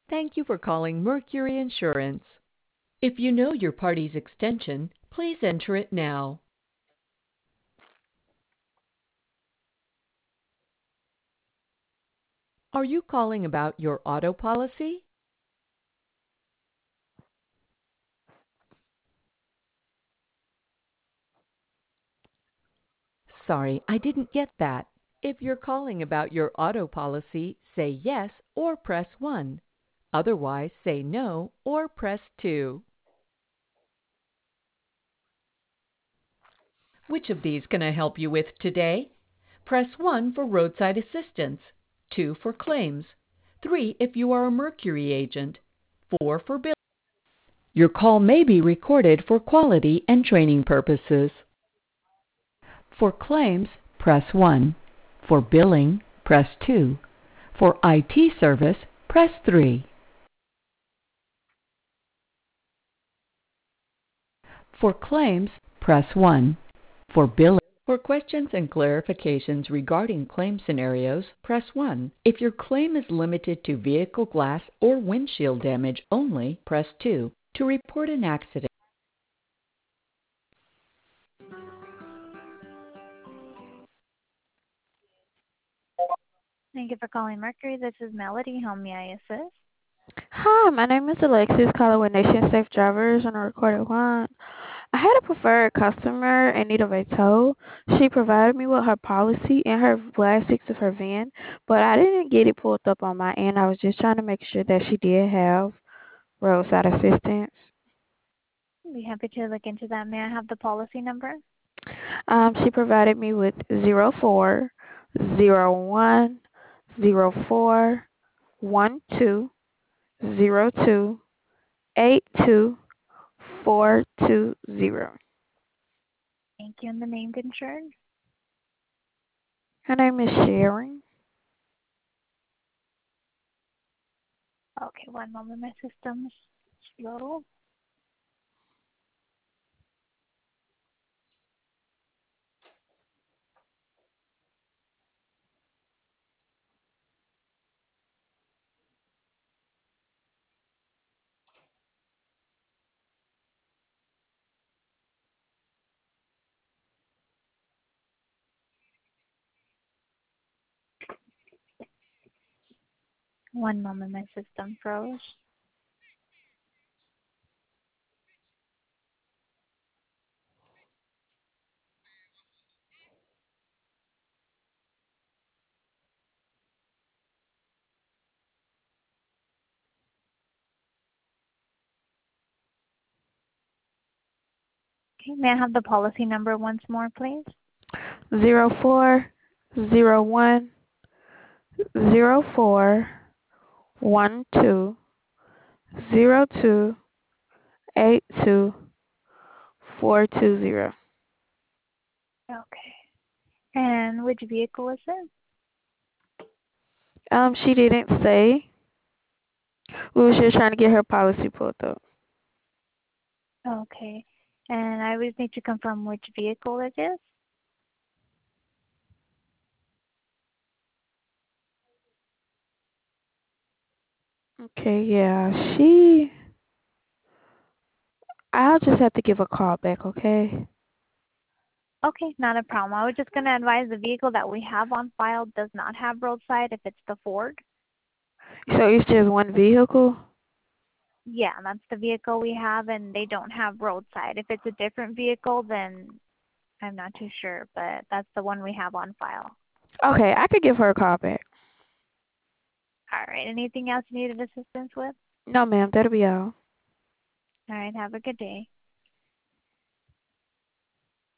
Thank you for calling Mercury Insurance. If you know your party's extension, please enter it now. Are you calling about your auto policy? Sorry, I didn't get that. If you're calling about your auto policy, say yes or press 1. Otherwise, say no or press 2. Which of these can I help you with today? Press 1 for roadside assistance, 2 for claims, 3 if you are a Mercury agent, 4 for bill. Your call may be recorded for quality and training purposes. For claims, press 1. For billing, press 2. For IT service, press 3. For claims, press 1. For billing, for questions and clarifications regarding claim scenarios, press 1. If your claim is limited to vehicle glass or windshield damage only, press 2. To report an accident. Thank you for calling Mercury. This is Melody. How may I assist? Hi, my name is Alexis, calling with Nation Safe Drivers on a recorded line. I had a preferred customer in need of a tow. She provided me with her policy and her last 6 of her VIN, but I didn't get it pulled up on my end. I was just trying to make sure that she did have roadside assistance. I'd be happy to look into that. May I have the policy number? She provided me with 04/01/04/12/82/420. Thank you. And the named insured? Her name is Sharon. Okay, one moment. My system's slow. One moment. My system froze. Okay, may I have the policy number once more, please? 04/01/02/02/82/420. Okay. And which vehicle is it? She didn't say. We were just trying to get her policy pulled up. Okay. And I would need to confirm which vehicle it is. Okay, yeah, I'll just have to give a call back, okay? Okay, not a problem. I was just going to advise the vehicle that we have on file does not have roadside if it's the Ford. So it's just one vehicle? Yeah, that's the vehicle we have, and they don't have roadside. If it's a different vehicle, then I'm not too sure, but that's the one we have on file. Okay, I could give her a call back. All right. Anything else you needed assistance with? No, ma'am, that'll be all. All right. Have a good day.